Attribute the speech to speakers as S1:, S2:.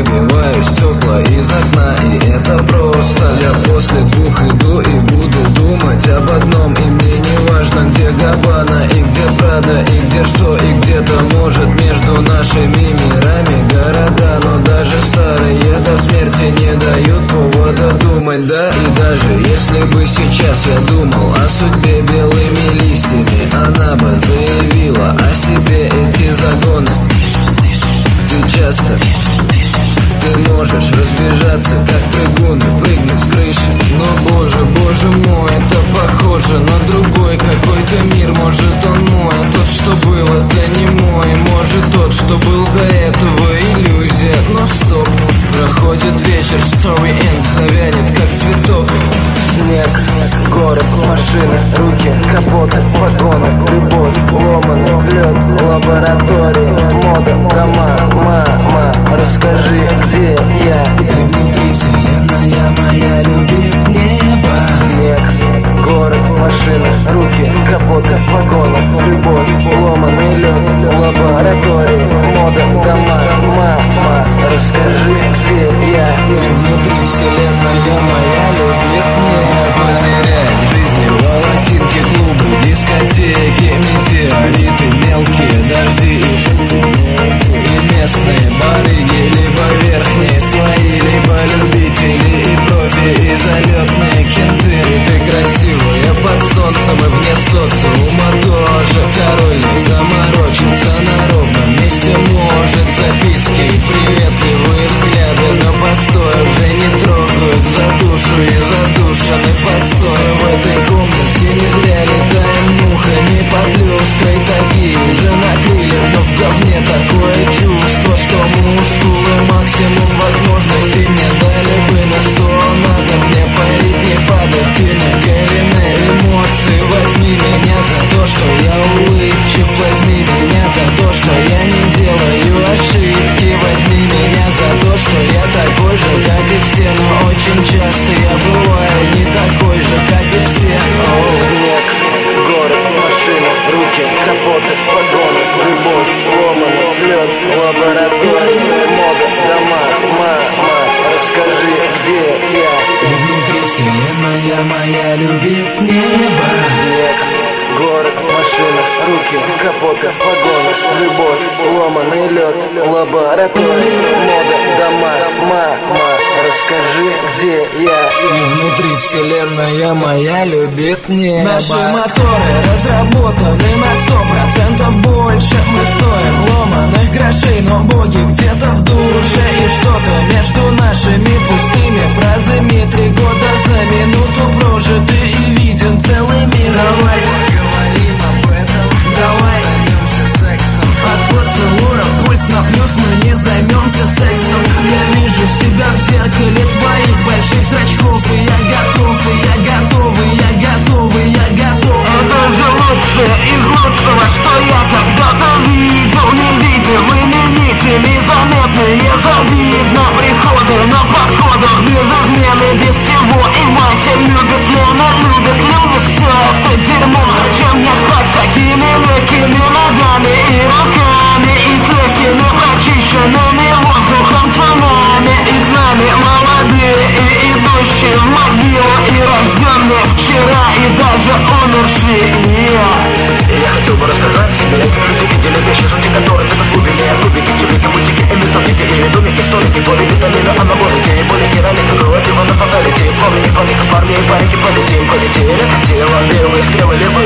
S1: выбиваю стекла из окна, и это просто. Я после 2 иду и буду думать об одном, и мне не важно, где Габбана и где Прада, и где что, и где-то может между нашими мирами города. Но даже старые до смерти не дают повода думать, да. И даже если бы сейчас я думал о судьбе белыми листьями, она бы заявила о себе эти загоны. Ты часто, ты можешь разбежаться, как прыгуны, прыгнуть с крыши. Но боже, боже мой, это похоже на другой какой-то мир. Может он мой, а тот, что был, это не мой. Может тот, что был до этого, иллюзия. Но стоп, проходит вечер, story end, завянет как цветок.
S2: Снег, город, машины, руки, капоты, вагоны, любовь, ломаный лед, лаборатории, мода, дома, мама, расскажи, где я.
S1: И внутри вселенная моя любит небо.
S2: Снег, город, машины, руки, капоты, вагоны, любовь, ломаный лед, лаборатории, мода, дома, мама, расскажи, где я.
S1: И внутри вселенная моя любит небо. Потеряет в жизни волосинки, клубы, дискотеки, метеориты, мелкие дожди и местные барыги, либо верхние слои, либо любители и профи, и залетные кенты. И ты красивая под солнцем и вне социума тоже. Король не заморочится на ровном месте, может. Записки и приветливые взгляды, но постой уже не трогают за душу и задушены постой. В этой комнате не зря летаем мухами под люстрой, такие же на крыльях, но в говне такое чувство, что мускулы максимум возможностей мне дали бы. Но что надо мне парить, не падать и на колено эмоции. Возьми меня за то, что я улыбчив, возьми меня за то, что я не делаю ошибки. Возьми меня за то, что я такой же, как и все, но очень часто я бываю не такой же, как и все.
S2: Снег, город, машины, руки, капоты, вагоны, любовь, ломаный лед, лаборатория, мода, дома, мама, расскажи, где я.
S1: И внутри вселенная моя любит небо.
S2: Снег, город, машина, руки, капоты, вагоны, любовь, ломаный лед, лаборатория, мода, дома, мама, расскажи, где я.
S1: И внутри вселенная моя любит небо. Наши моторы разработаны на 100% больше. Мы стоим ломаных грошей, но боги где-то в душе. И что-то между нашими пустыми фразами 3 года за минуту прожиты и виден целый мир. Давай поговорим об этом, давай займемся сексом. От поцелуя пульс на плюс, мы не займемся сексом. Я вижу себя в зеркале твоих больших зрачков, и я готов, и я готов, и я готов, и я готов.
S3: Это же лучше из лучшего, что я когда-то видел. Невидимый, невидимый, незаметный, незавидно. Приходы на подходах, без измены, без всего. И Вася любит Лена, любит все это дерьмо. Зачем мне спать с такими легкими ногами и руками, и с легкими прочищенными воздухом цунами, и с нами молодые и идущие в могилу, и рожденные вчера, и даже умершие.
S4: Я хотел бы рассказать тебе, люди видели вещи, сути которых это глубины, кубики, тюбики, мультики, и методики, и домики, столики, боли, витамины, анаболики, и боли, керамика, кровь, и вода, фаталити, помни, парни, парни, парики, полетим, полетели, тело, белые стрелы, либо